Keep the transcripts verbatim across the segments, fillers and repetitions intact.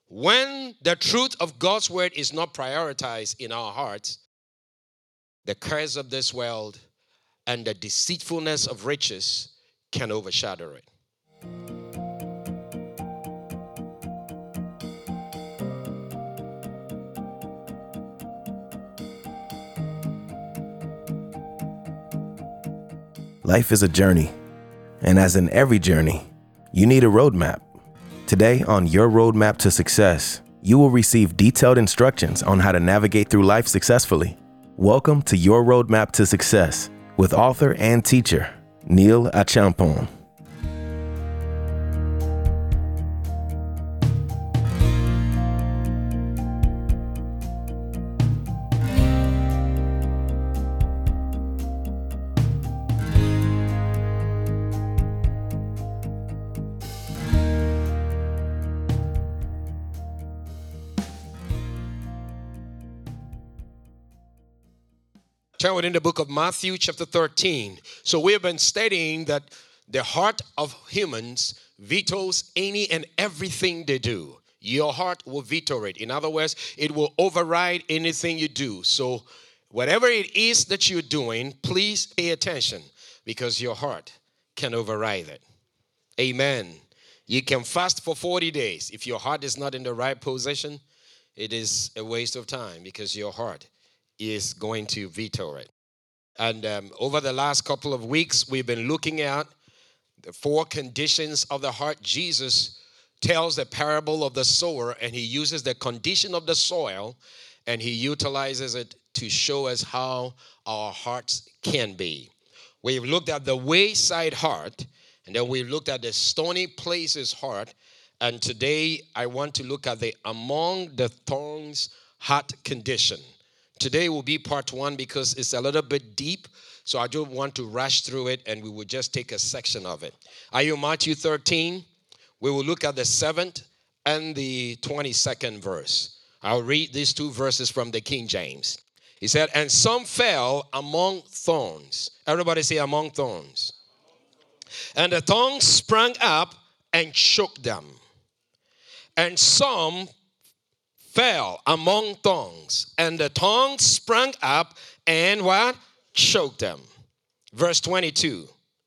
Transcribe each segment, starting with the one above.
When the truth of God's word is not prioritized in our hearts, the cares of this world and the deceitfulness of riches can overshadow it. Life is a journey, and as in every journey, you need a roadmap. Today on Your Roadmap to Success, you will receive detailed instructions on how to navigate through life successfully. Welcome to Your Roadmap to Success with author and teacher, Neil Achampong. Turn within the book of Matthew chapter thirteen. So we have been studying that the heart of humans vetoes any and everything they do. Your heart will veto it. In other words, it will override anything you do. So whatever it is that you're doing, please pay attention because your heart can override it. Amen. You can fast for forty days. If your heart is not in the right position, it is a waste of time because your heart is going to veto it. And um, over the last couple of weeks, we've been looking at the four conditions of the heart. Jesus tells the parable of the sower, and he uses the condition of the soil, and he utilizes it to show us how our hearts can be. We've looked at the wayside heart, and then we looked at the stony places heart, and today I want to look at the among the thorns heart condition. Today will be part one because it's a little bit deep, so I don't want to rush through it, and we will just take a section of it. Are you Matthew thirteen? We will look at the seventh and the twenty-second verse. I'll read these two verses from the King James. He said, and some fell among thorns. Everybody say among thorns. And the thorns sprang up and choked them. And some fell among thorns, and the thorns sprang up and what? Choked them. Verse twenty-two.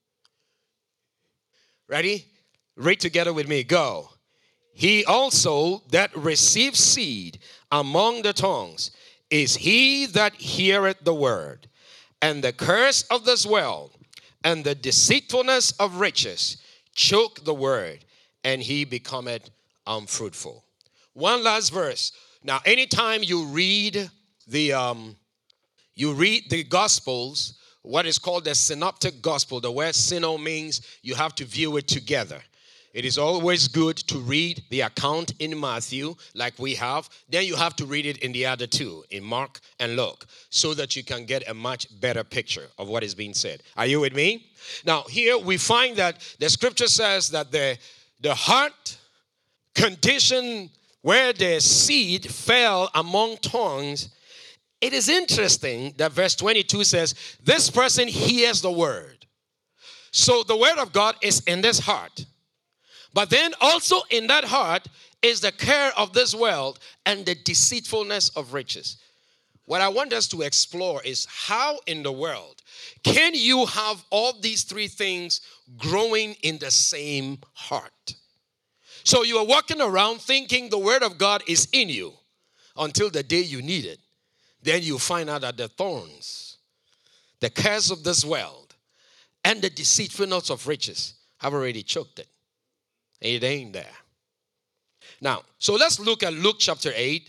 Ready? Read together with me. Go. He also that received seed among the thorns is he that heareth the word, and the curse of this world and the deceitfulness of riches choke the word, and he becometh unfruitful. One last verse. Now, anytime you read the um, you read the Gospels, what is called the synoptic gospel, the word syno means you have to view it together. It is always good to read the account in Matthew, like we have. Then you have to read it in the other two, in Mark and Luke, so that you can get a much better picture of what is being said. Are you with me? Now, here we find that the scripture says that the, the heart condition where the seed fell among thorns. It is interesting that verse twenty-two says, this person hears the word. So the word of God is in this heart. But then also in that heart is the care of this world and the deceitfulness of riches. What I want us to explore is how in the world can you have all these three things growing in the same heart? So you are walking around thinking the word of God is in you until the day you need it. Then you find out that the thorns, the cares of this world, and the deceitfulness of riches have already choked it. It ain't there. Now, so let's look at Luke chapter eight.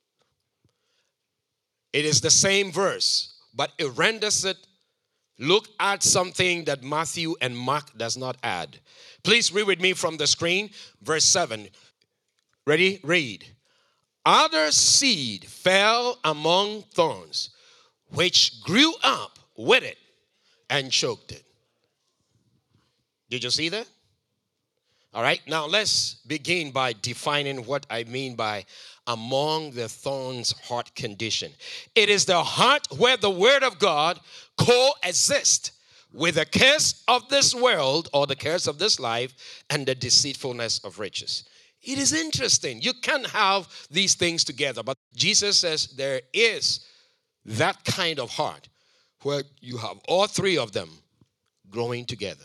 It is the same verse, but it renders it. Luke adds something that Matthew and Mark does not add. Please read with me from the screen, verse seven. Ready? Read. Other seed fell among thorns, which grew up with it and choked it. Did you see that? All right, now let's begin by defining what I mean by among the thorns heart condition. It is the heart where the word of God coexists with the cares of this world or the cares of this life and the deceitfulness of riches. It is interesting. You can't have these things together. But Jesus says there is that kind of heart where you have all three of them growing together.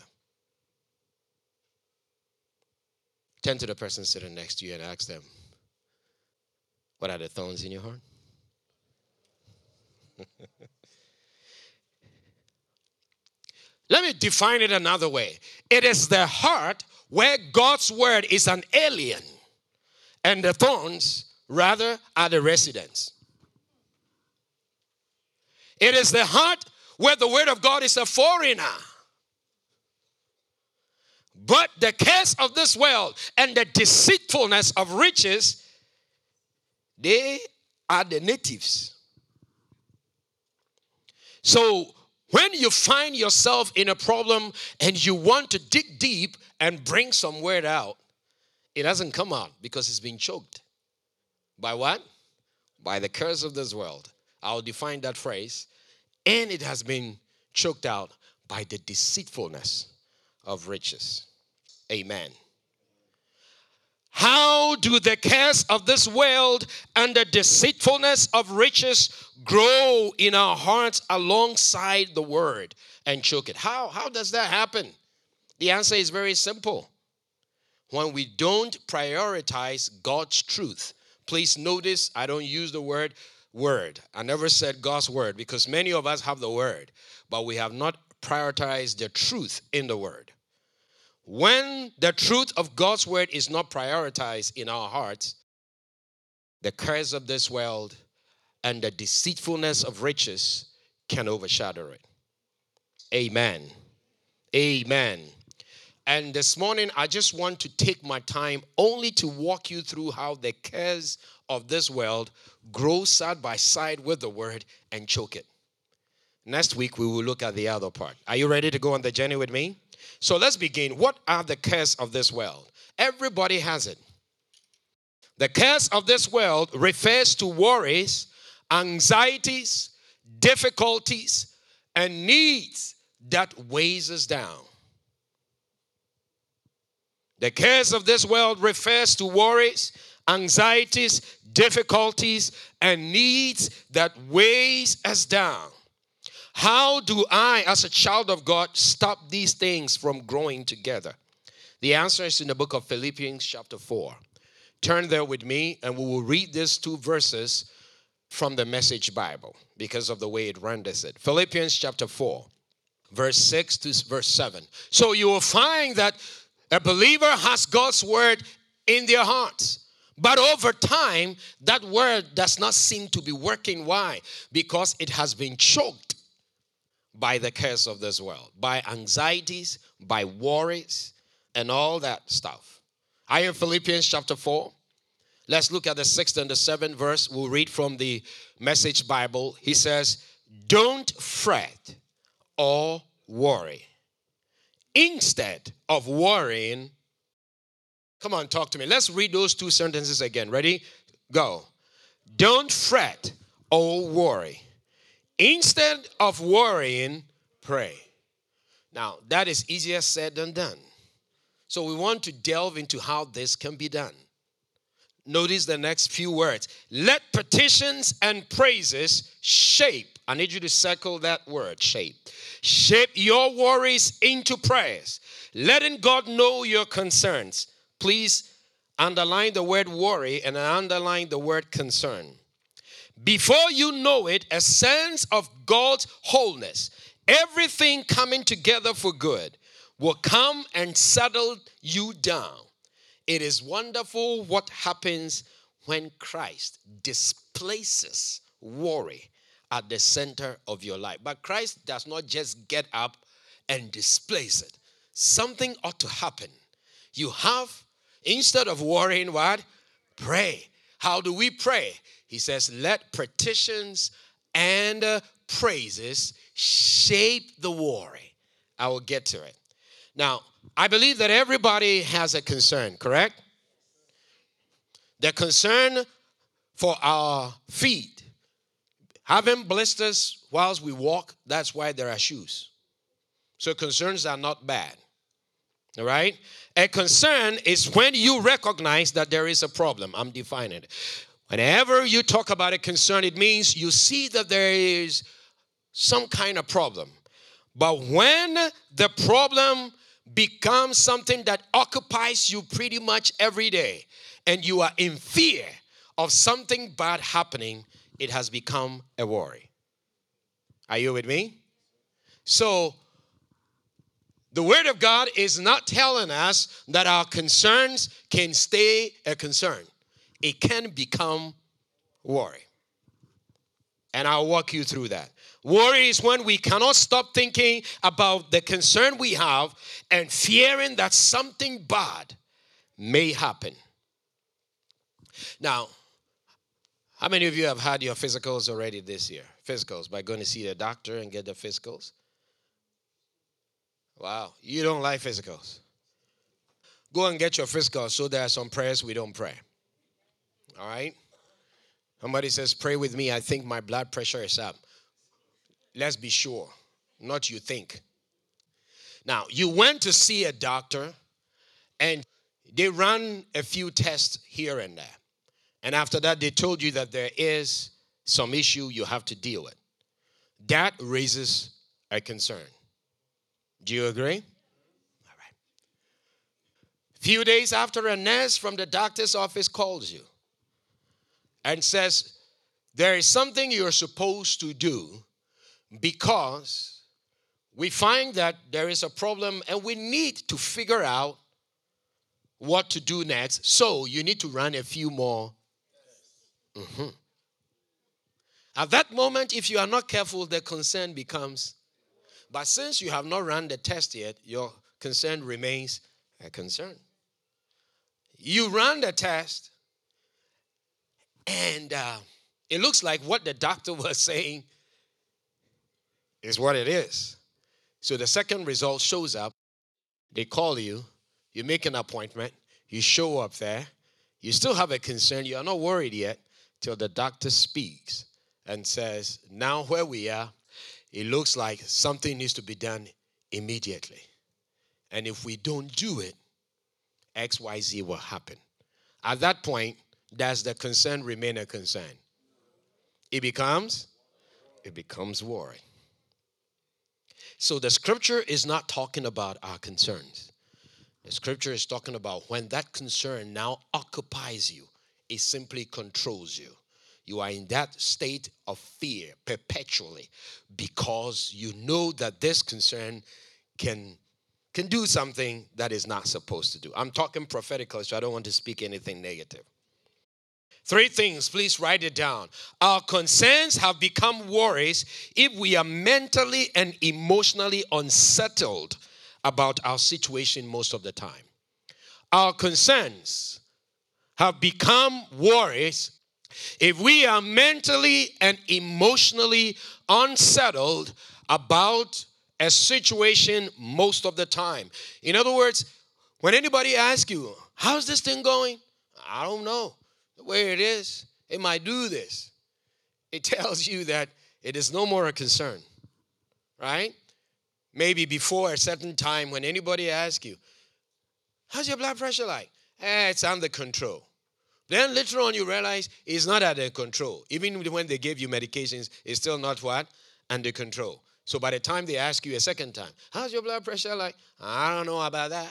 Turn to the person sitting next to you and ask them, what are the thorns in your heart? Let me define it another way. It is the heart where God's word is an alien, and the thorns, rather, are the residents. It is the heart where the word of God is a foreigner. But the cares of this world and the deceitfulness of riches, they are the natives. So when you find yourself in a problem and you want to dig deep and bring some word out, it doesn't come out because it's been choked. By what? By the curse of this world. I'll define that phrase. And it has been choked out by the deceitfulness of riches. Amen. How do the cares of this world and the deceitfulness of riches grow in our hearts alongside the word and choke it? How, how does that happen? The answer is very simple. When we don't prioritize God's truth. Please notice I don't use the word word. I never said God's word because many of us have the word, but we have not prioritized the truth in the word. When the truth of God's word is not prioritized in our hearts, the cares of this world and the deceitfulness of riches can overshadow it. Amen. Amen. And this morning, I just want to take my time only to walk you through how the cares of this world grow side by side with the word and choke it. Next week, we will look at the other part. Are you ready to go on the journey with me? So let's begin. What are the cares of this world? Everybody has it. The cares of this world refers to worries, anxieties, difficulties, and needs that weighs us down. The cares of this world refers to worries, anxieties, difficulties, and needs that weighs us down. How do I, as a child of God, stop these things from growing together? The answer is in the book of Philippians chapter four. Turn there with me, and we will read these two verses from the Message Bible because of the way it renders it. Philippians chapter four, verse six to verse seven. So you will find that a believer has God's word in their hearts. But over time, that word does not seem to be working. Why? Because it has been choked by the cares of this world, by anxieties, by worries, and all that stuff. I am Philippians chapter four. Let's look at the sixth and the seventh verse. We'll read from the Message Bible. He says, don't fret or worry. Instead of worrying, come on, talk to me. Let's read those two sentences again. Ready? Go. Don't fret or worry. Instead of worrying, pray. Now, that is easier said than done. So we want to delve into how this can be done. Notice the next few words. Let petitions and praises shape. I need you to circle that word, shape. Shape your worries into prayers. Letting God know your concerns. Please underline the word worry and underline the word concern. Before you know it, a sense of God's wholeness, everything coming together for good, will come and settle you down. It is wonderful what happens when Christ displaces worry at the center of your life. But Christ does not just get up and displace it. Something ought to happen. You have, instead of worrying, what? Pray. How do we pray? He says, let petitions and uh, praises shape the worry. I will get to it. Now, I believe that everybody has a concern, correct? The concern for our feet. Having blisters whilst we walk, that's why there are shoes. So concerns are not bad. All right? A concern is when you recognize that there is a problem. I'm defining it. Whenever you talk about a concern, it means you see that there is some kind of problem. But when the problem becomes something that occupies you pretty much every day, and you are in fear of something bad happening, it has become a worry. Are you with me? So, the Word of God is not telling us that our concerns can stay a concern. It can become worry. And I'll walk you through that. Worry is when we cannot stop thinking about the concern we have and fearing that something bad may happen. Now, how many of you have had your physicals already this year? Physicals, by going to see the doctor and get the physicals? Wow, you don't like physicals. Go and get your physicals, so there are some prayers we don't pray. All right? Somebody says, pray with me. I think my blood pressure is up. Let's be sure. Not you think. Now, you went to see a doctor, and they ran a few tests here and there. And after that, they told you that there is some issue you have to deal with. That raises a concern. Do you agree? All right. A few days after, a nurse from the doctor's office calls you and says, there is something you're supposed to do because we find that there is a problem and we need to figure out what to do next. So you need to run a few more. Mm-hmm. At that moment, if you are not careful, the concern becomes, but since you have not run the test yet, your concern remains a concern. You run the test, and uh, it looks like what the doctor was saying is what it is. So the second result shows up. They call you. You make an appointment. You show up there. You still have a concern. You are not worried yet till the doctor speaks and says, now where we are, it looks like something needs to be done immediately. And if we don't do it, X Y Z will happen. At that point, does the concern remain a concern? It becomes, it becomes worry. So the scripture is not talking about our concerns. The scripture is talking about when that concern now occupies you, it simply controls you. You are in that state of fear perpetually because you know that this concern can, can do something that is not supposed to do. I'm talking prophetically, so I don't want to speak anything negative. Three things, please write it down. Our concerns have become worries if we are mentally and emotionally unsettled about our situation most of the time. Our concerns have become worries if we are mentally and emotionally unsettled about a situation most of the time. In other words, when anybody asks you, how's this thing going? I don't know. The way it is, it might do this. It tells you that it is no more a concern, right? Maybe before a certain time when anybody asks you, how's your blood pressure like? Eh, it's under control. Then later on you realize it's not under control. Even when they gave you medications, it's still not what? Under control. So by the time they ask you a second time, how's your blood pressure like? I don't know about that.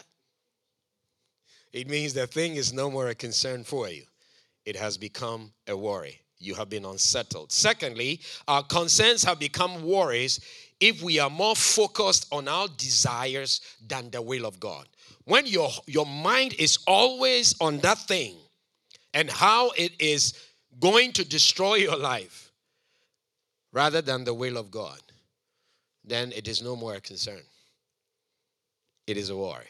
It means the thing is no more a concern for you. It has become a worry. You have been unsettled. Secondly, our concerns have become worries if we are more focused on our desires than the will of God. When your, your mind is always on that thing and how it is going to destroy your life rather than the will of God, then it is no more a concern. It is a worry.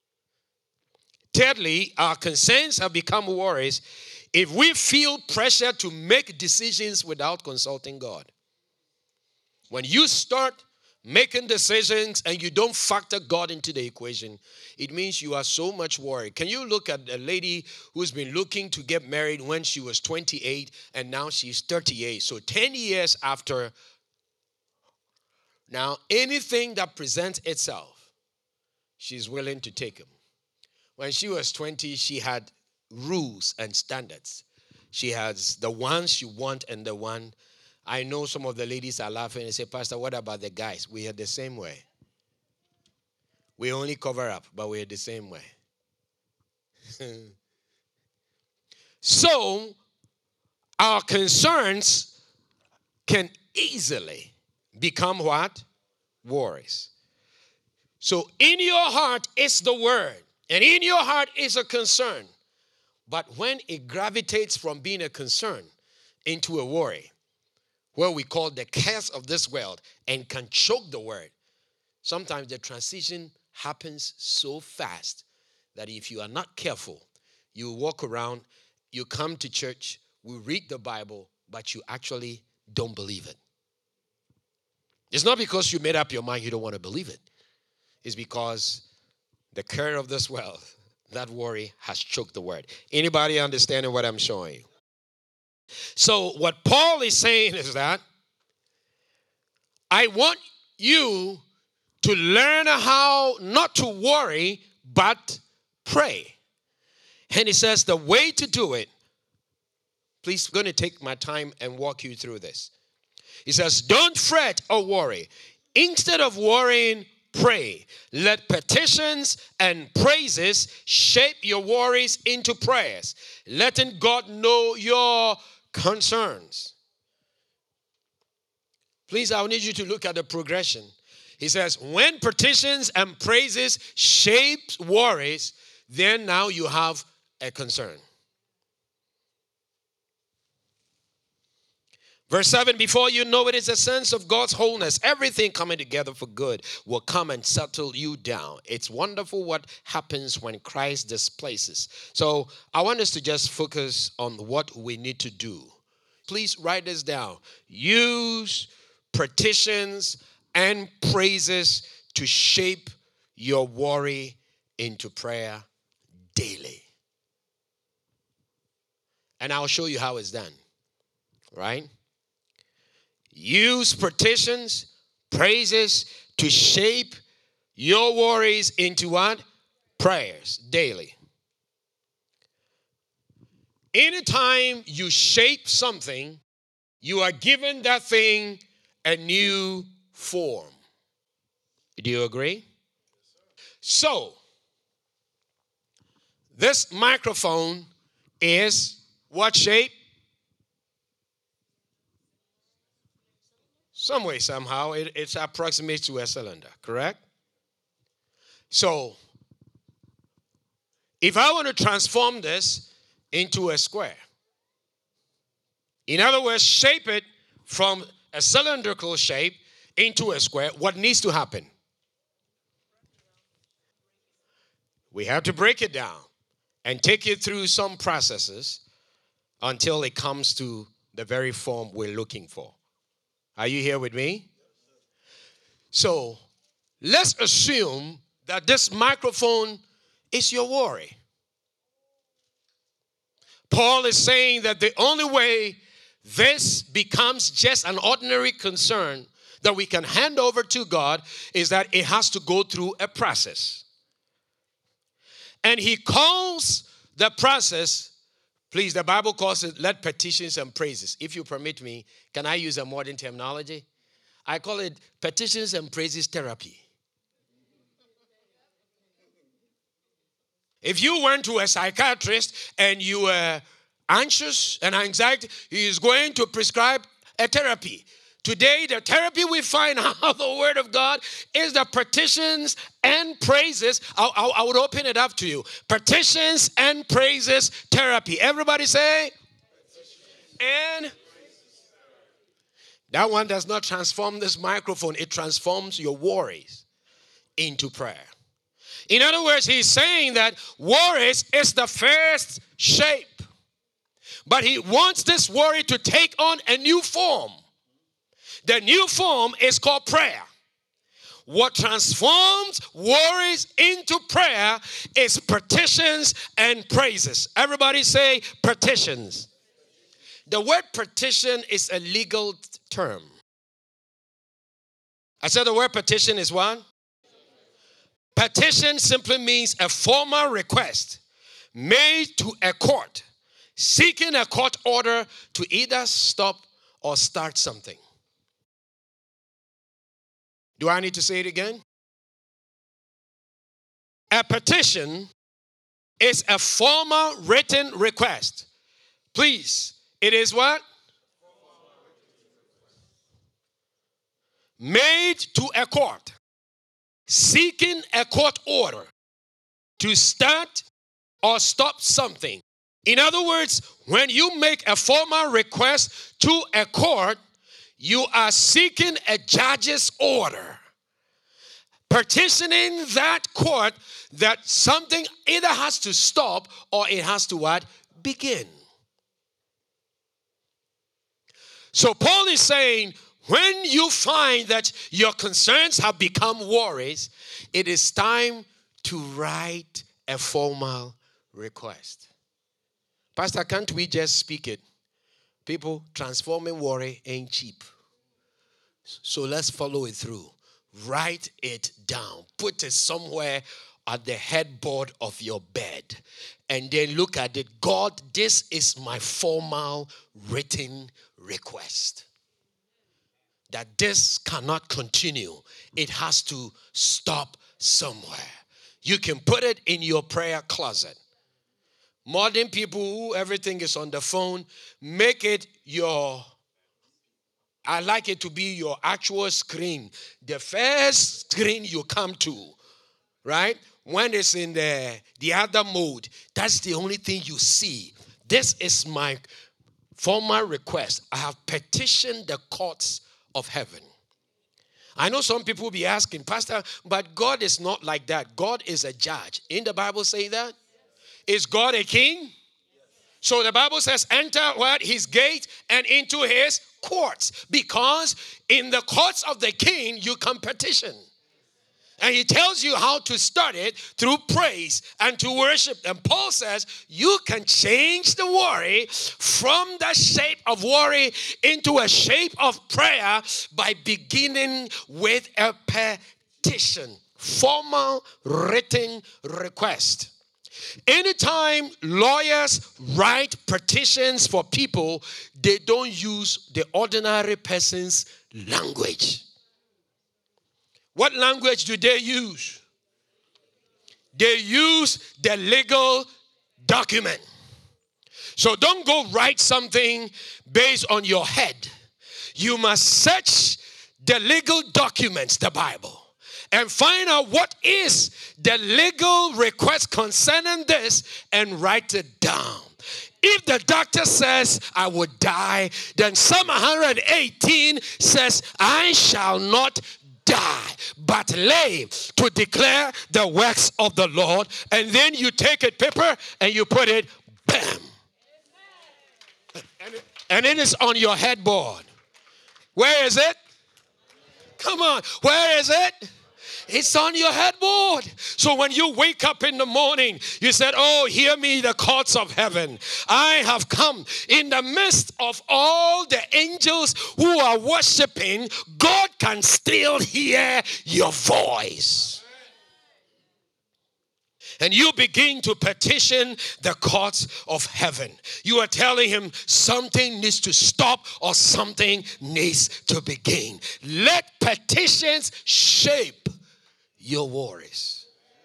Thirdly, our concerns have become worries if we feel pressure to make decisions without consulting God. When you start making decisions and you don't factor God into the equation, it means you are so much worried. Can you look at a lady who's been looking to get married when she was twenty-eight and now she's thirty-eight? So ten years after, now anything that presents itself, she's willing to take him. When she was twenty, she had rules and standards. She has the one she want and the one. I know some of the ladies are laughing and say, Pastor, what about the guys? We are the same way. We only cover up, but we are the same way. So, our concerns can easily become what? Worries. So, in your heart is the word, and in your heart is a concern. But when it gravitates from being a concern into a worry, where we call the cares of this world and can choke the word, sometimes the transition happens so fast that if you are not careful, you walk around, you come to church, we read the Bible, but you actually don't believe it. It's not because you made up your mind you don't want to believe it. It's because the care of this world, that worry has choked the word. Anybody understanding what I'm showing you? So what Paul is saying is that I want you to learn how not to worry, but pray. And he says the way to do it, please, I'm going to take my time and walk you through this. He says, don't fret or worry. Instead of worrying, pray. Let petitions and praises shape your worries into prayers, letting God know your concerns. Please, I need you to look at the progression. He says, when petitions and praises shape worries, then now you have a concern. Verse seven, before you know it, is a sense of God's wholeness. Everything coming together for good will come and settle you down. It's wonderful what happens when Christ displaces. So I want us to just focus on what we need to do. Please write this down. Use petitions and praises to shape your worry into prayer daily. And I'll show you how it's done. Right? Use petitions, praises to shape your worries into what? Prayers daily. Anytime you shape something, you are giving that thing a new form. Do you agree? So, this microphone is what shape? Some way, somehow, it, it's approximate to a cylinder, correct? So, if I want to transform this into a square, in other words, shape it from a cylindrical shape into a square, what needs to happen? We have to break it down and take it through some processes until it comes to the very form we're looking for. Are you here with me? So, let's assume that this microphone is your worry. Paul is saying that the only way this becomes just an ordinary concern that we can hand over to God is that it has to go through a process. And he calls the process, please, the Bible calls it, let petitions and praises. If you permit me, can I use a modern terminology? I call it petitions and praises therapy. If you went to a psychiatrist and you were anxious and anxiety, he is going to prescribe a therapy. Today, the therapy we find out of the Word of God is the petitions and praises. I, I, I would open it up to you. Petitions and praises therapy. Everybody say, and that one does not transform this microphone. It transforms your worries into prayer. In other words, he's saying that worries is the first shape. But he wants this worry to take on a new form. The new form is called prayer. What transforms worries into prayer is petitions and praises. Everybody say petitions. The word petition is a legal term. I said the word petition is what? Petition simply means a formal request made to a court, seeking a court order to either stop or start something. Do I need to say it again? A petition is a formal written request. Please, it is what? Made to a court, seeking a court order to start or stop something. In other words, when you make a formal request to a court, you are seeking a judge's order, petitioning that court that something either has to stop or it has to what? Begin. So Paul is saying, when you find that your concerns have become worries, it is time to write a formal request. Pastor, can't we just speak it? People, transforming worry ain't cheap. So let's follow it through. Write it down. Put it somewhere at the headboard of your bed. And then look at it. God, this is my formal written request. That this cannot continue. It has to stop somewhere. You can put it in your prayer closet. Modern people who everything is on the phone, make it your, I like it to be your actual screen. The first screen you come to, right? When it's in the, the other mode, that's the only thing you see. This is my formal request. I have petitioned the courts of heaven. I know some people will be asking, Pastor, but God is not like that. God is a judge. In the Bible say that? Is God a king? So the Bible says, enter what? His gate and into his courts. Because in the courts of the king, you can petition. And he tells you how to start it through praise and to worship. And Paul says, you can change the worry from the shape of worry into a shape of prayer by beginning with a petition. Formal written request. Anytime lawyers write petitions for people, they don't use the ordinary person's language. What language do they use? They use the legal document. So don't go write something based on your head. You must search the legal documents, the Bible, and find out what is the legal request concerning this and write it down. If the doctor says, I will die, then Psalm one hundred eighteen says, I shall not die, but live to declare the works of the Lord. And then you take a paper and you put it, bam. And it, and it is on your headboard. Where is it? Come on, where is it? It's on your headboard. So when you wake up in the morning, you said, oh, hear me, the courts of heaven. I have come in the midst of all the angels who are worshiping. God can still hear your voice. And you begin to petition the courts of heaven. You are telling him something needs to stop or something needs to begin. Let petitions shape your worries.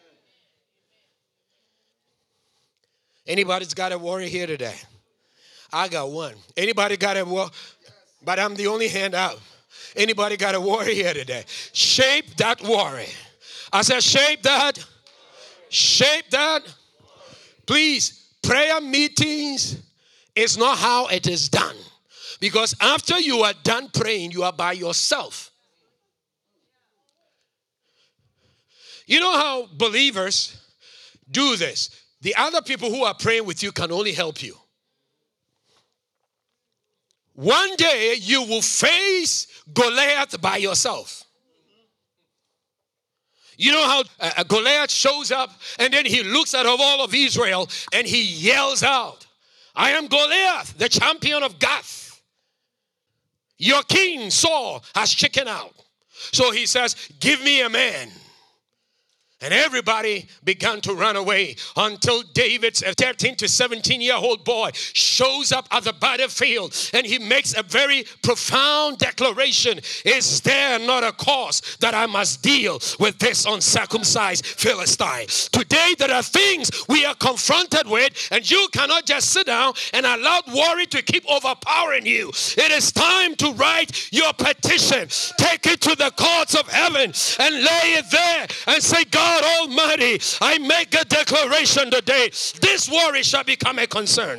Anybody's got a worry here today? I got one. Anybody got a worry? But I'm the only hand out. Anybody got a worry here today? Shape that worry. I said shape that. Shape that. Please, prayer meetings is not how it is done. Because after you are done praying, you are by yourself. You know how believers do this? The other people who are praying with you can only help you. One day you will face Goliath by yourself. You know how uh, Goliath shows up and then he looks at all of Israel and he yells out, I am Goliath, the champion of Gath. Your king Saul has chickened out. So he says, give me a man. And everybody began to run away until David's thirteen to seventeen year old boy shows up at the battlefield, and he makes a very profound declaration. Is there not a cause that I must deal with this uncircumcised Philistine? Today there are things we are confronted with, and you cannot just sit down and allow worry to keep overpowering you. It is time to write your petition. Take it to the courts of heaven and lay it there and say, God Almighty, I make a declaration today. This worry shall become a concern.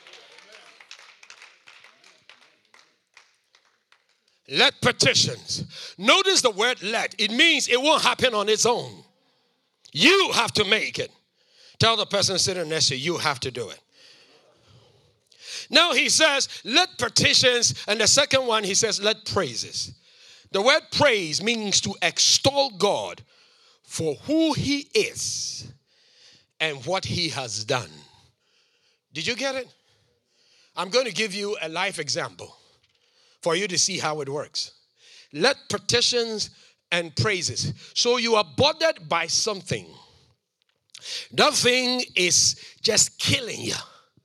Let petitions. Notice the word let. It means it won't happen on its own. You have to make it. Tell the person sitting next to you, you have to do it. Now he says, let petitions. And the second one, he says, let praises. The word praise means to extol God for who he is and what he has done. Did you get it? I'm going to give you a life example for you to see how it works. Let petitions and praises. So you are bothered by something. That thing is just killing you.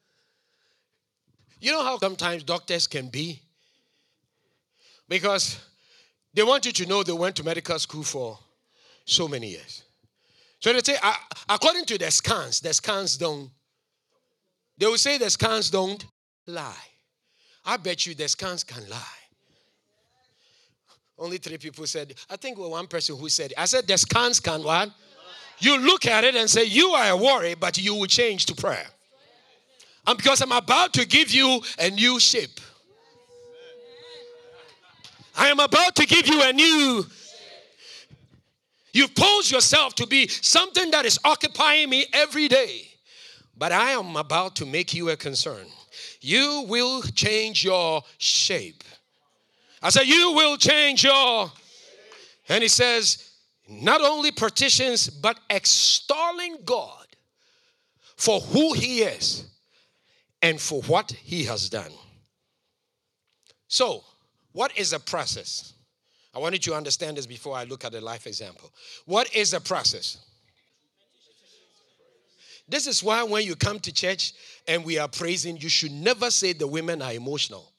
You know how sometimes doctors can be? Because they want you to know they went to medical school for so many years. So they say, uh, according to the scans, the scans don't, they will say the scans don't lie. I bet you the scans can lie. Only three people said, I think well, one person who said, I said the scans can what? You look at it and say, you are a worry, but you will change to prayer. And because I'm about to give you a new shape. I am about to give you a new. You've posed yourself to be something that is occupying me every day. But I am about to make you a concern. You will change your shape. I said, you will change your. And he says, not only petitions, but extolling God for who he is and for what he has done. So, what is a process? I wanted you to understand this before I look at the life example. What is a process? This is why when you come to church and we are praising, you should never say the women are emotional.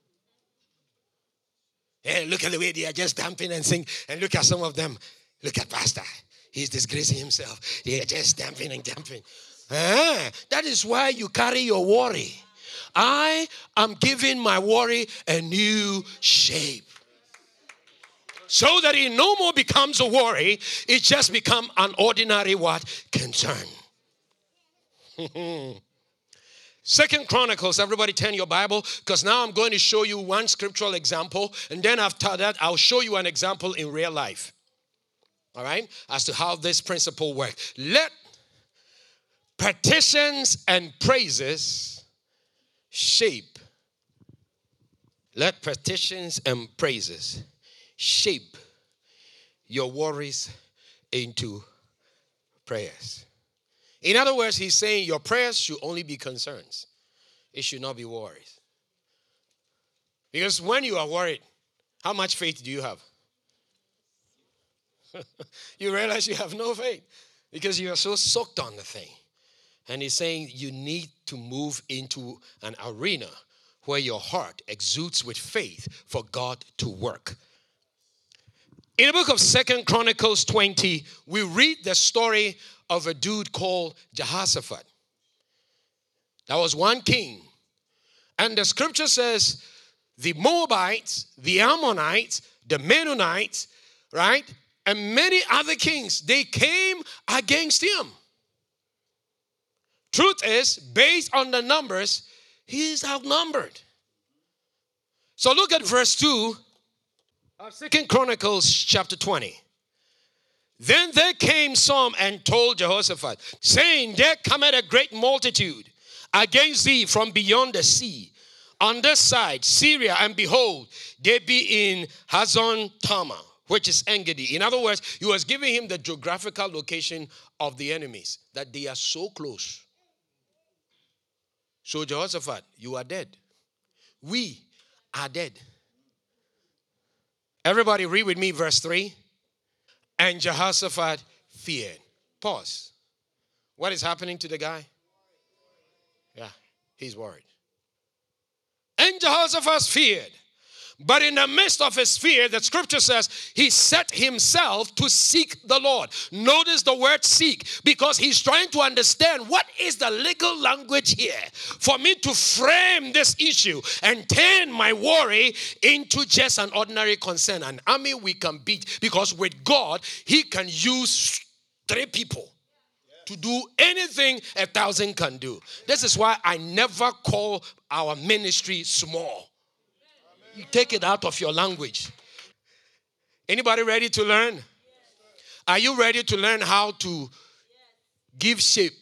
Hey, look at the way they are just dancing and sing. And look at some of them. Look at Pastor. He's disgracing himself. They are just dancing and dancing. Ah, that is why you carry your worry. I am giving my worry a new shape. So that it no more becomes a worry, it just becomes an ordinary what? Concern. Second Chronicles, everybody turn your Bible, because now I'm going to show you one scriptural example, and then after that, I'll show you an example in real life. All right? As to how this principle works. Let petitions and praises shape. Let petitions and praises shape your worries into prayers. In other words, he's saying your prayers should only be concerns. It should not be worries. Because when you are worried, how much faith do you have? You realize you have no faith because you are so soaked on the thing. And he's saying you need to move into an arena where your heart exudes with faith for God to work. In the book of Second Chronicles twenty, we read the story of a dude called Jehoshaphat. That was one king. And the scripture says the Moabites, the Ammonites, the Mennonites, right? And many other kings, they came against him. Truth is, based on the numbers, he is outnumbered. So look at verse two of Second Chronicles chapter twenty. Then there came some and told Jehoshaphat, saying, there cometh a great multitude against thee from beyond the sea, on this side, Syria, and behold, they be in Hazon Tamar, which is En-gedi. In other words, he was giving him the geographical location of the enemies, that they are so close. So Jehoshaphat, you are dead. We are dead. Everybody read with me verse three. And Jehoshaphat feared. Pause. What is happening to the guy? Yeah, he's worried. And Jehoshaphat feared. But in the midst of his fear, the scripture says, he set himself to seek the Lord. Notice the word seek, because he's trying to understand what is the legal language here for me to frame this issue and turn my worry into just an ordinary concern. An army we can beat, because with God, he can use three people to do anything a thousand can do. This is why I never call our ministry small. You take it out of your language. Anybody ready to learn? Are you ready to learn how to give shape?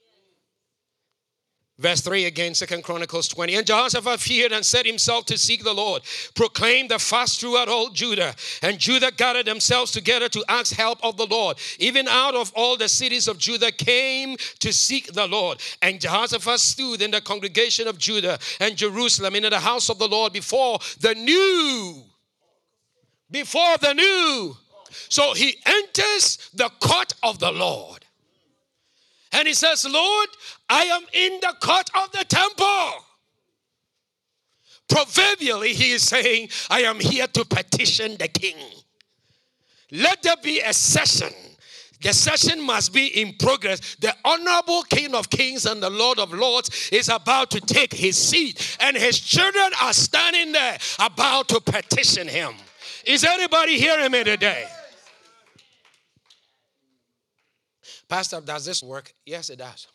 Verse three again, Second Chronicles twenty. And Jehoshaphat feared and set himself to seek the Lord, proclaimed the fast throughout all Judah. And Judah gathered themselves together to ask help of the Lord. Even out of all the cities of Judah came to seek the Lord. And Jehoshaphat stood in the congregation of Judah and Jerusalem in the house of the Lord before the new. Before the new. So he enters the court of the Lord. And he says, Lord, I am in the court of the temple. Proverbially, he is saying, I am here to petition the king. Let there be a session. The session must be in progress. The honorable King of Kings and the Lord of Lords is about to take his seat. And his children are standing there about to petition him. Is anybody hearing me today? Pastor, does this work? Yes, it does.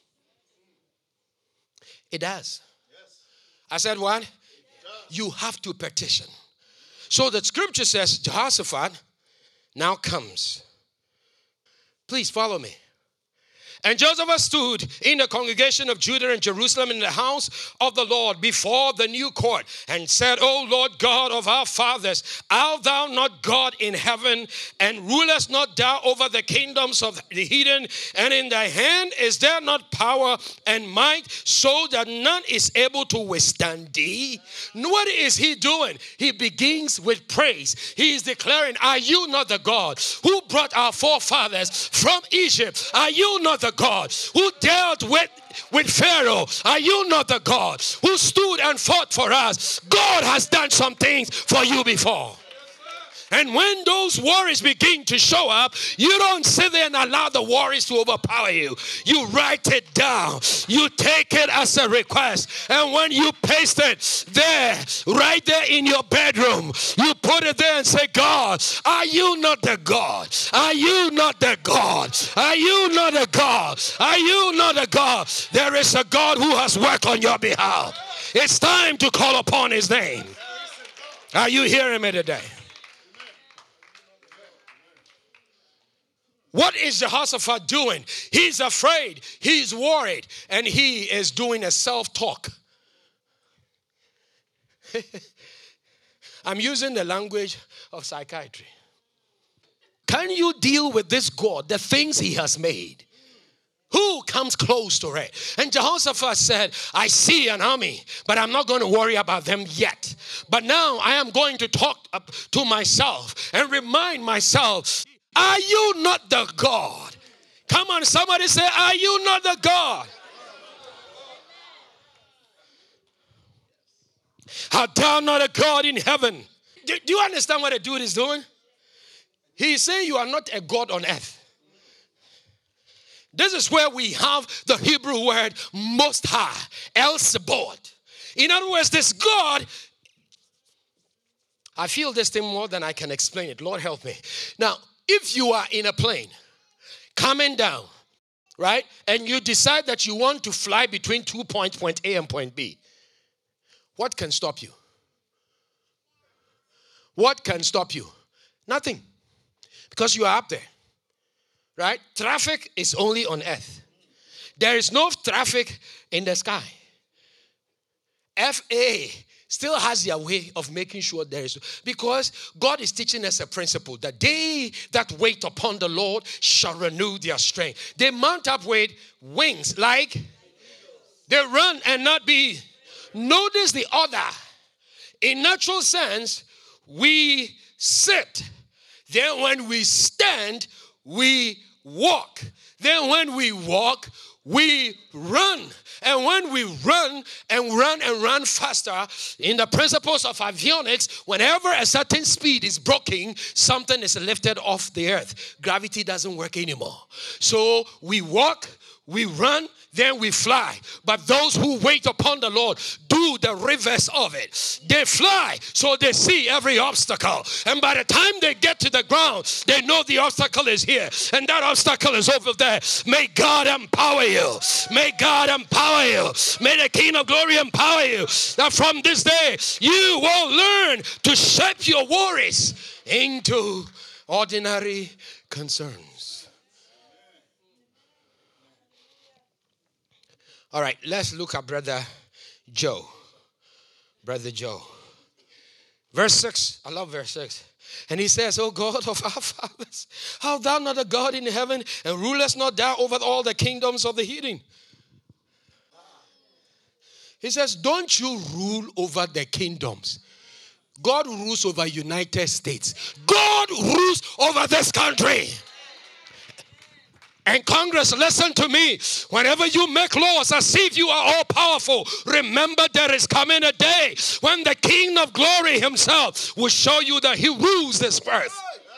It does. Yes. I said what? You have to petition. So the scripture says Jehoshaphat now comes. Please follow me. And Jehoshaphat stood in the congregation of Judah and Jerusalem in the house of the Lord before the new court and said, O Lord God of our fathers, art thou not God in heaven, and rulest not thou over the kingdoms of the heathen? And in thy hand is there not power and might, so that none is able to withstand thee? What is he doing? He begins with praise. He is declaring, are you not the God who brought our forefathers from Egypt? Are you not the God who dealt with, with Pharaoh? Are you not the God who stood and fought for us? God has done some things for you before. And when those worries begin to show up, you don't sit there and allow the worries to overpower you. You write it down. You take it as a request. And when you paste it there, right there in your bedroom, you put it there and say, God, are you not the God? Are you not the God? Are you not the God? Are you not the God? There is a God who has worked on your behalf. It's time to call upon his name. Are you hearing me today? What is Jehoshaphat doing? He's afraid. He's worried. And he is doing a self-talk. I'm using the language of psychiatry. Can you deal with this God, the things he has made? Who comes close to it? And Jehoshaphat said, I see an army, but I'm not going to worry about them yet. But now I am going to talk to myself and remind myself, are you not the God? Come on, somebody say, are you not the God? Art thou not a God in heaven? Do, do you understand what the dude is doing? He's saying you are not a God on earth. This is where we have the Hebrew word most high, El Sebod. In other words, this God, I feel this thing more than I can explain it. Lord help me. Now, if you are in a plane coming down, right, and you decide that you want to fly between two points, point A and point B, what can stop you? What can stop you? Nothing. Because you are up there, right? Traffic is only on earth. There is no traffic in the sky. F A A still has their way of making sure there is, because God is teaching us a principle that they that wait upon the Lord shall renew their strength. They mount up with wings, like they run and not be. Notice the order. In natural sense, we sit. Then when we stand, we walk. Then when we walk, we run. And when we run and run and run faster, in the principles of avionics, whenever a certain speed is broken, something is lifted off the earth. Gravity doesn't work anymore. So we walk, we run, then we fly. But those who wait upon the Lord do the reverse of it. They fly, so they see every obstacle. And by the time they get to the ground, they know the obstacle is here. And that obstacle is over there. May God empower you. May God empower you. May the King of Glory empower you. That from this day, you will learn to shape your worries into ordinary concerns. All right, let's look at Brother Joe. Brother Joe. Verse six. I love verse six. And he says, O God of our fathers, art thou not a God in heaven, and rulest not thou over all the kingdoms of the heathen? He says, don't you rule over the kingdoms. God rules over United States. God rules over this country. And Congress, listen to me. Whenever you make laws as if you are all powerful, remember there is coming a day when the King of Glory himself will show you that he rules this earth.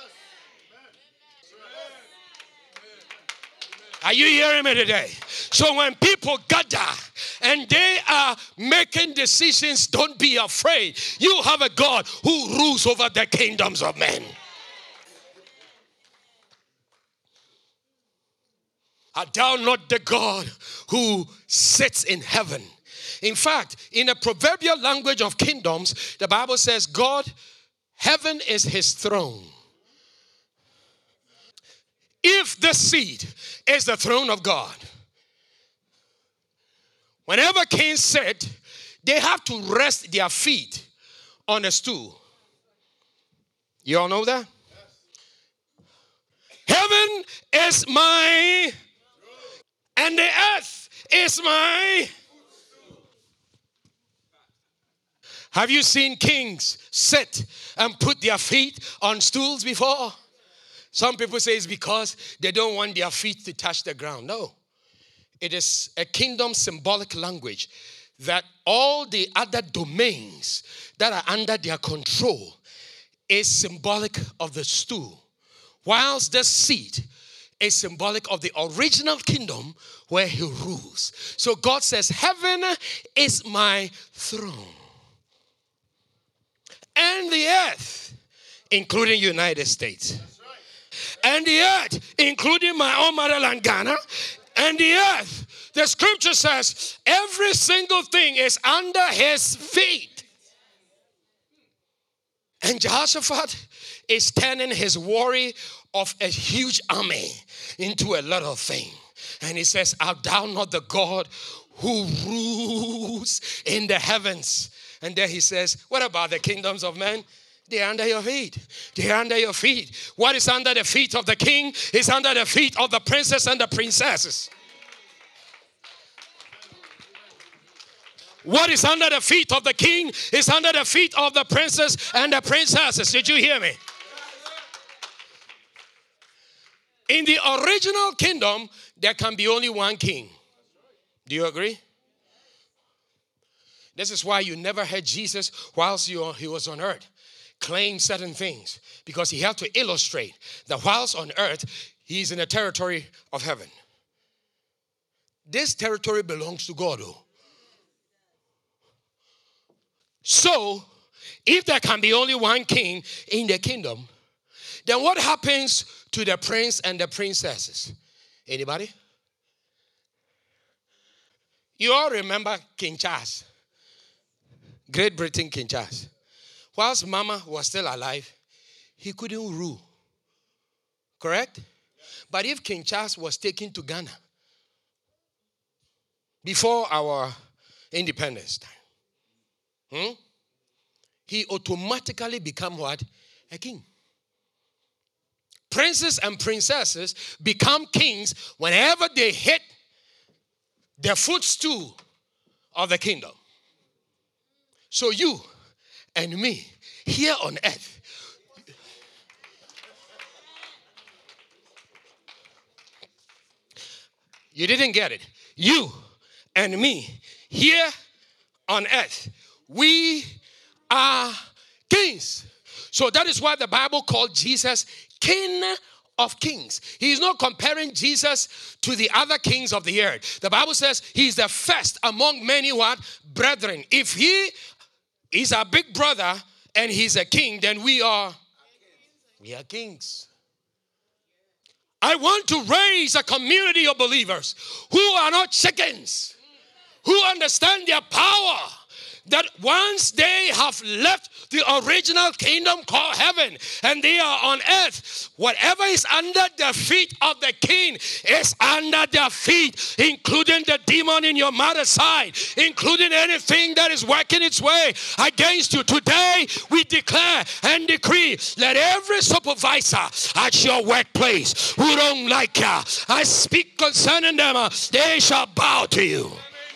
Are you hearing me today? So when people gather and they are making decisions, don't be afraid. You have a God who rules over the kingdoms of men. Art thou not the God who sits in heaven? In fact, in a proverbial language of kingdoms, the Bible says God, heaven is his throne. If the seat is the throne of God, whenever kings sit, they have to rest their feet on a stool. You all know that? Heaven is my... and the earth is my... Have you seen kings sit and put their feet on stools before? Some people say it's because they don't want their feet to touch the ground. No. It is a kingdom symbolic language that all the other domains that are under their control is symbolic of the stool. Whilst the seat is symbolic of the original kingdom where he rules. So God says, heaven is my throne. And the earth, including United States. And the earth, including my own motherland, Ghana. And the earth, the scripture says, every single thing is under his feet. And Jehoshaphat is turning his worry of a huge army into a little thing. And he says, art thou not the God who rules in the heavens? And then he says, what about the kingdoms of men? They're under your feet. They're under your feet. What is under the feet of the king is under the feet of the princes and the princesses. What is under the feet of the king is under the feet of the princes and the princesses. Did you hear me? In the original kingdom, there can be only one king. Do you agree? This is why you never heard Jesus whilst he was on earth claim certain things, because he had to illustrate that whilst on earth, he's in the territory of heaven. This territory belongs to God, though. So, if there can be only one king in the kingdom, then what happens to the prince and the princesses? Anybody? You all remember King Charles, Great Britain King Charles. Whilst Mama was still alive, he couldn't rule. Correct? But if King Charles was taken to Ghana before our independence time, hmm, he automatically became what? A king. Princes and princesses become kings whenever they hit the footstool of the kingdom. So you and me here on earth, You didn't get it. You and me here on earth, we are kings. So that is why the Bible called Jesus King of Kings. He is not comparing Jesus to the other kings of the earth. The Bible says he's the first among many what? Brethren. If he is our big brother and he's a king, then we are, we are kings. I want to raise a community of believers who are not chickens, who understand their power, that once they have left the original kingdom called heaven and they are on earth, whatever is under the feet of the king is under their feet, including the demon in your mother's side, including anything that is working its way against you. Today, we declare and decree, let every supervisor at your workplace who don't like you, I speak concerning them, uh, they shall bow to you.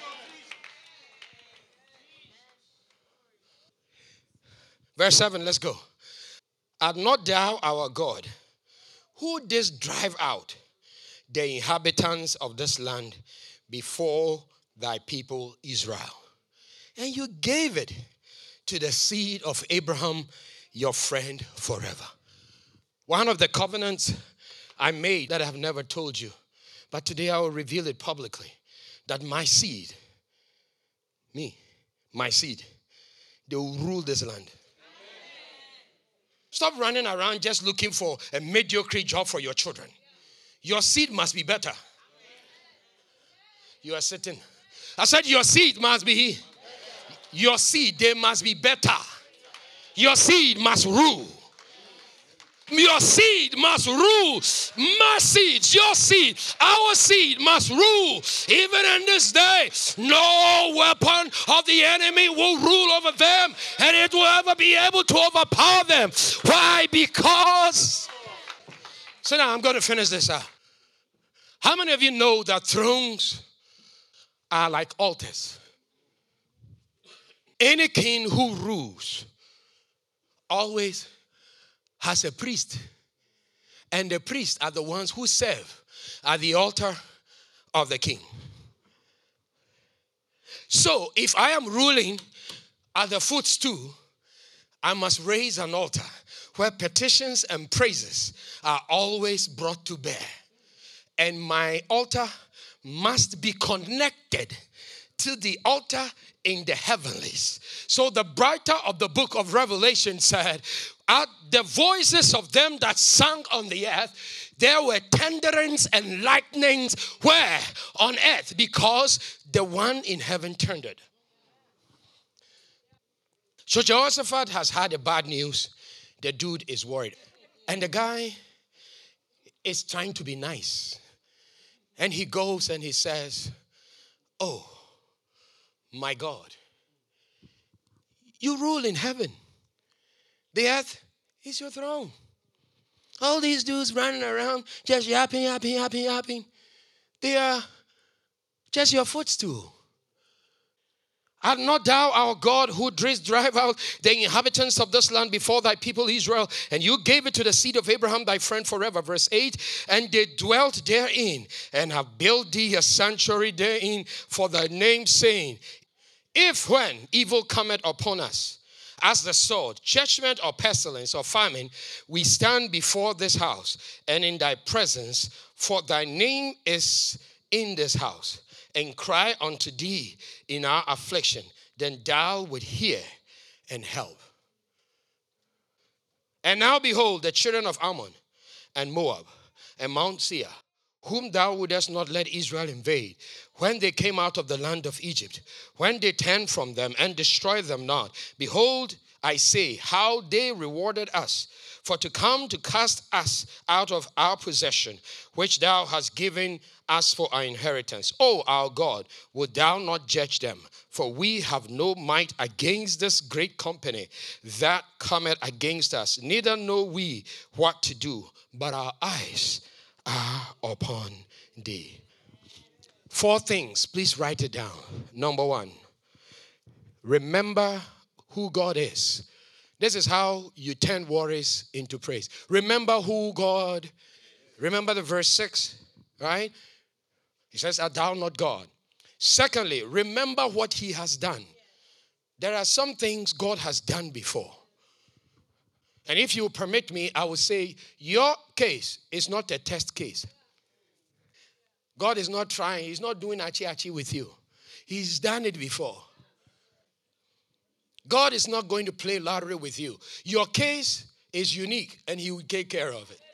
Verse seven, let's go. Art not thou our God, who didst drive out the inhabitants of this land before thy people Israel? And you gave it to the seed of Abraham, your friend, forever. One of the covenants I made that I have never told you, but today I will reveal it publicly, that my seed, me, my seed, they will rule this land. Stop running around just looking for a mediocre job for your children. Your seed must be better. You are sitting. I said your seed must be. Your seed, they must be better. Your seed must rule. Your seed must rule. My seeds, your seed, our seed must rule. Even in this day, no weapon of the enemy will rule over them, and it will ever be able to overpower them. Why? Because. So now I'm going to finish this up. How many of you know that thrones are like altars? Any king who rules always has a priest, and the priests are the ones who serve at the altar of the king. So if I am ruling at the footstool, I must raise an altar where petitions and praises are always brought to bear, and my altar must be connected to the altar in the heavenlies. So the writer of the book of Revelation said, at the voices of them that sang on the earth, there were thunderings and lightnings where? On earth, because the one in heaven turned it. So Jehoshaphat has had a bad news. The dude is worried. And the guy is trying to be nice. And he goes and he says, oh, my God, you rule in heaven. The earth is your throne. All these dudes running around just yapping, yapping, yapping, yapping. They are just your footstool. Art not thou our God who didst drive out the inhabitants of this land before thy people Israel, and you gave it to the seed of Abraham thy friend forever. Verse eight, and they dwelt therein, and have built thee a sanctuary therein for thy name, saying, if when evil cometh upon us, as the sword, judgment or pestilence or famine, we stand before this house and in thy presence, for thy name is in this house, and cry unto thee in our affliction, then thou wilt hear and help. And now behold, the children of Ammon and Moab and Mount Seir, whom thou wouldest not let Israel invade, when they came out of the land of Egypt, when they turned from them and destroyed them not. Behold, I say, how they rewarded us, for to come to cast us out of our possession, which thou hast given us for our inheritance. O our God, wilt thou not judge them? For we have no might against this great company that cometh against us, neither know we what to do, but our eyes are upon thee. Four things, please write it down. Number one, remember who God is. This is how you turn worries into praise. Remember who God, remember the verse six, right? He says, art thou not God? Secondly, remember what he has done. There are some things God has done before. And if you permit me, I will say your case is not a test case. God is not trying. He's not doing achi-achi with you. He's done it before. God is not going to play lottery with you. Your case is unique, and he will take care of it.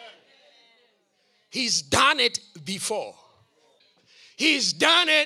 He's done it before. He's done it.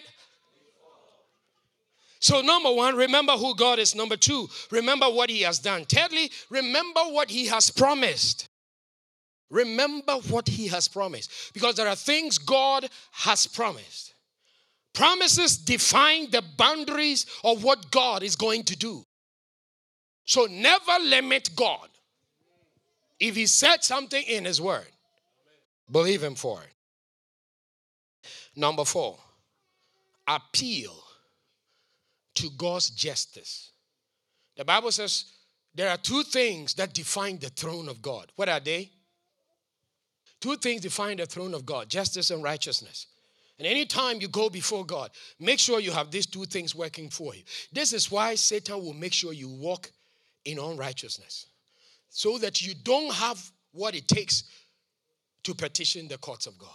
So number one, remember who God is. Number two, remember what he has done. Thirdly, remember what he has promised. Remember what he has promised. Because there are things God has promised. Promises define the boundaries of what God is going to do. So never limit God. If he said something in his word, believe him for it. Number four, appeal to God's justice. The Bible says there are two things that define the throne of God. What are they? Two things define the throne of God: justice and righteousness. And anytime you go before God, make sure you have these two things working for you. This is why Satan will make sure you walk in unrighteousness, so that you don't have what it takes to petition the courts of God.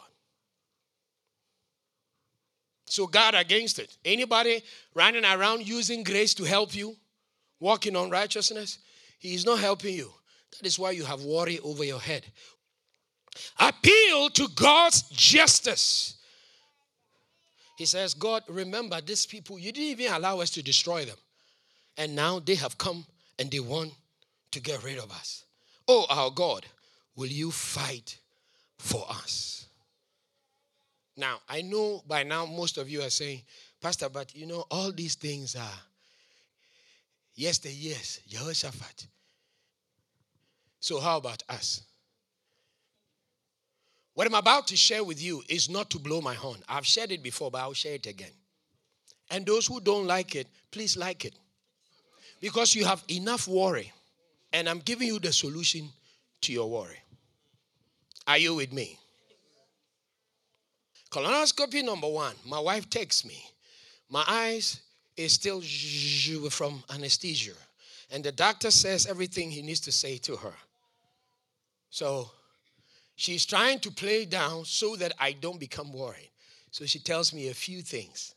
So guard against it. Anybody running around using grace to help you, walking on righteousness, he is not helping you. That is why you have worry over your head. Appeal to God's justice. He says, God, remember these people, you didn't even allow us to destroy them. And now they have come and they want to get rid of us. Oh, our God, will you fight for us? Now, I know by now most of you are saying, Pastor, but you know, all these things are yesteryears, Jehoshaphat. So how about us? What I'm about to share with you is not to blow my horn. I've shared it before, but I'll share it again. And those who don't like it, please like it. Because you have enough worry. And I'm giving you the solution to your worry. Are you with me? Colonoscopy number one. My wife texts me. My eyes is still from anesthesia. And the doctor says everything he needs to say to her. So she's trying to play down so that I don't become worried. So she tells me a few things.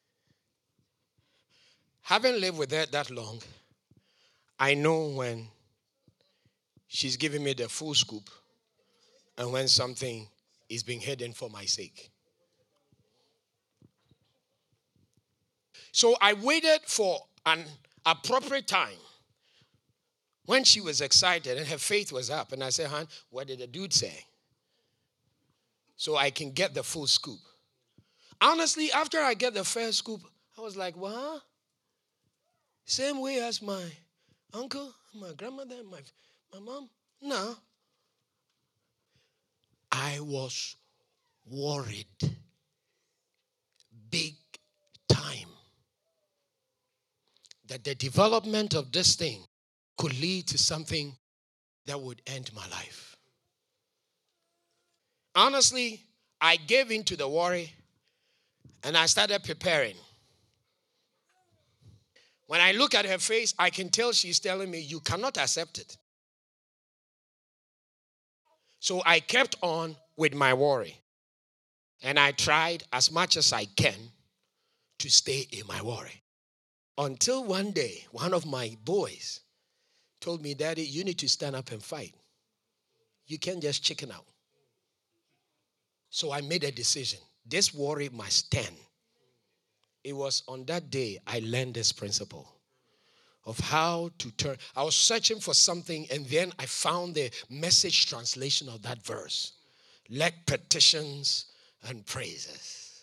Having lived with her that long, I know when she's giving me the full scoop and when something is being hidden for my sake. So I waited for an appropriate time when she was excited and her faith was up. And I said, hon, what did the dude say? So I can get the full scoop. Honestly, after I get the first scoop, I was like, what? Same way as my uncle, my grandmother, my, my mom? No. I was worried. Big time. That the development of this thing could lead to something that would end my life. Honestly, I gave in to the worry and I started preparing. When I look at her face, I can tell she's telling me, you cannot accept it. So I kept on with my worry. And I tried as much as I can to stay in my worry. Until one day, one of my boys told me, Daddy, you need to stand up and fight. You can't just chicken out. So I made a decision. This worry must stand. It was on that day I learned this principle of how to turn. I was searching for something and then I found the message translation of that verse. Let petitions and praises.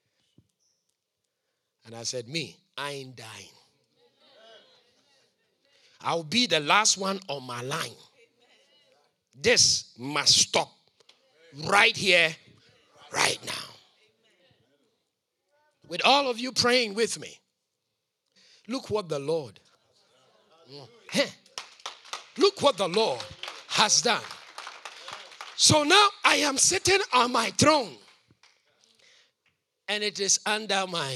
And I said, me, I ain't dying. I'll be the last one on my line. This must stop right here, right now. With all of you praying with me, look what the Lord, look what the Lord has done. So now I am sitting on my throne. and it is under my.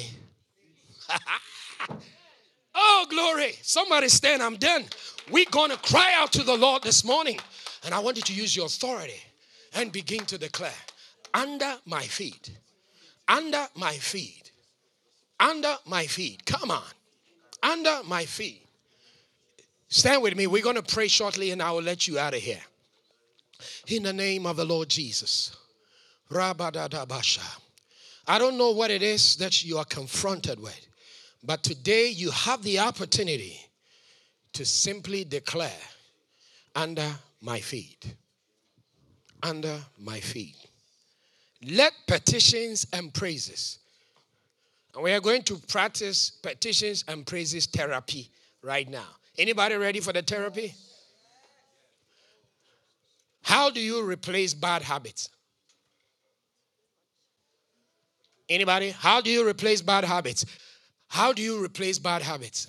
Oh, glory. Somebody stand. I'm done. We're going to cry out to the Lord this morning. And I want you to use your authority and begin to declare, under my feet, under my feet, under my feet. Come on. Under my feet. Stand with me. We're going to pray shortly and I will let you out of here. In the name of the Lord Jesus. Rabadadabasha. I don't know what it is that you are confronted with, but today you have the opportunity to simply declare, under my feet, under my feet. Let petitions and praises. And we are going to practice petitions and praises therapy right now. Anybody ready for the therapy? How do you replace bad habits? Anybody? How do you replace bad habits? How do you replace bad habits?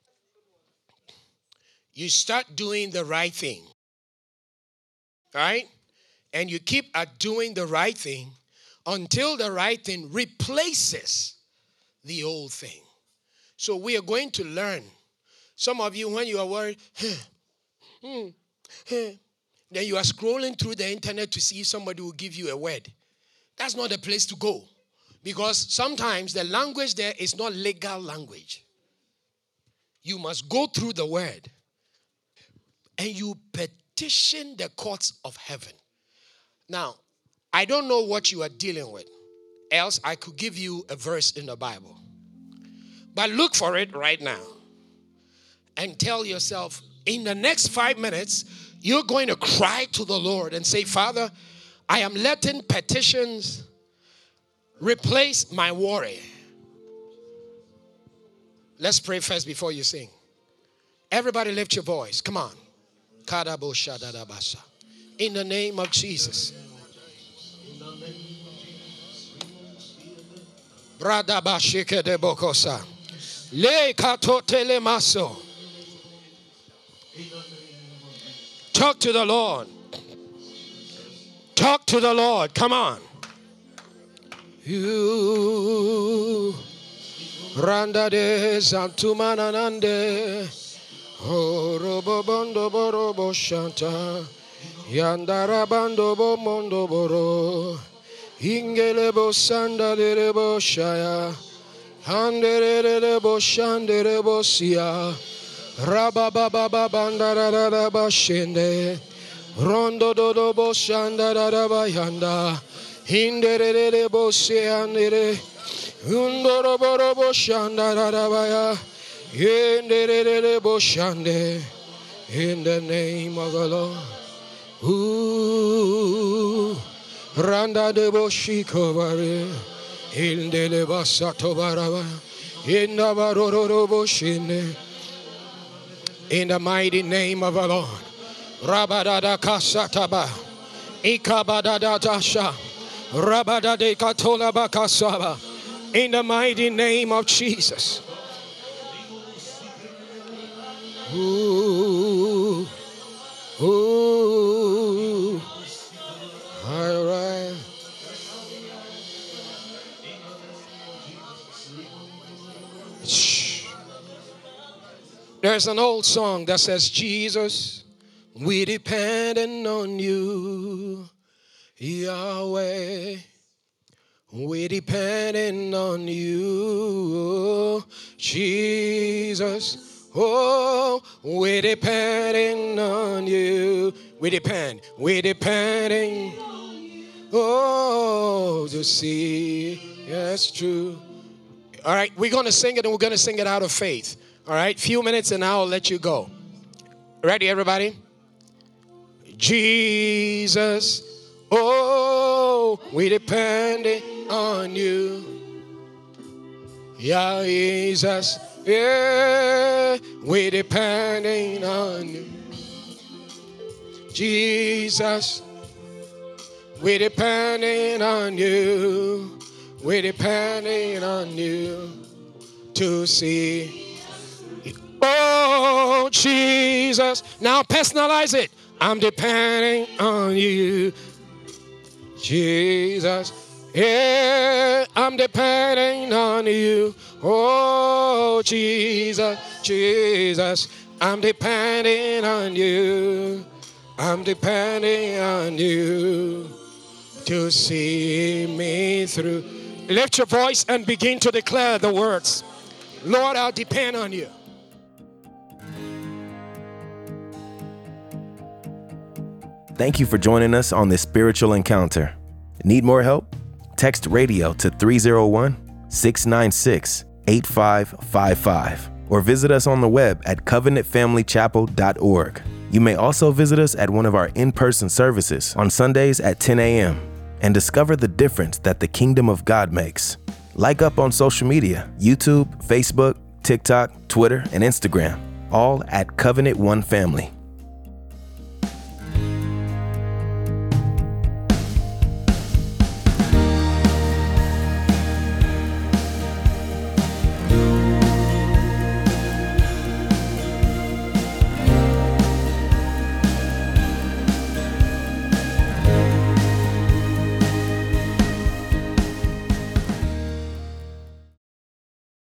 You start doing the right thing. Right? And you keep at doing the right thing until the right thing replaces the old thing. So we are going to learn. Some of you, when you are worried, then you are scrolling through the internet to see if somebody will give you a word. That's not the place to go. Because sometimes the language there is not legal language. You must go through the word. And you petition the courts of heaven. Now, I don't know what you are dealing with. Else, I could give you a verse in the Bible. But look for it right now. And tell yourself, in the next five minutes, you're going to cry to the Lord and say, Father, I am letting petitions replace my worry. Let's pray first before you sing. Everybody lift your voice. Come on. In the name of Jesus. Bradabashike de bokosa. Le katotele maso. Talk to the Lord. Talk to the Lord. Come on. You Randa de Santumananande Orobo Bondo Borobo Shanta Yandara Bando Bomondo Boro Ingelebo Sanda de Boshaya Handere de Boshandere Bosia Rababa Bandara Bashende Rondo Dodo Boshanda Bayanda Hindere bose andere undoro borobo shanda rabaya hindere boshande in the name of the Lord. Ooh, randa de boshiko bare hindele basato baraba inda baroro boshine in the mighty name of the Lord. Rabadada kasataba ikabadada dasha. Rabada de Katola Bakasaba, in the mighty name of Jesus. Ooh, ooh, all right. Shh. There's an old song that says, Jesus, we depending on you. Yahweh, we're depending on you, Jesus. Oh, we're depending on you. We depend, we're depending. Oh, to see, yes, true. All right, we're going to sing it and we're going to sing it out of faith. All right, few minutes and I'll let you go. Ready, everybody? Jesus. Oh, we depending on you. Yeah, Jesus. Yeah, we depending on you. Jesus, we depending on you. We depending on you to see. Oh, Jesus. Now personalize it. I'm depending on you. Jesus, Yeah, I'm depending on you. Oh, Jesus, Jesus, I'm depending on you. I'm depending on you to see me through. Lift your voice and begin to declare the words. Lord, I'll depend on you. Thank you for joining us on this spiritual encounter. Need more help? Text radio to three oh one, six nine six, eight five five five or visit us on the web at covenant family chapel dot org. You may also visit us at one of our in-person services on Sundays at ten a.m. and discover the difference that the kingdom of God makes. Like up on social media, YouTube, Facebook, TikTok, Twitter, and Instagram, all at Covenant One Family.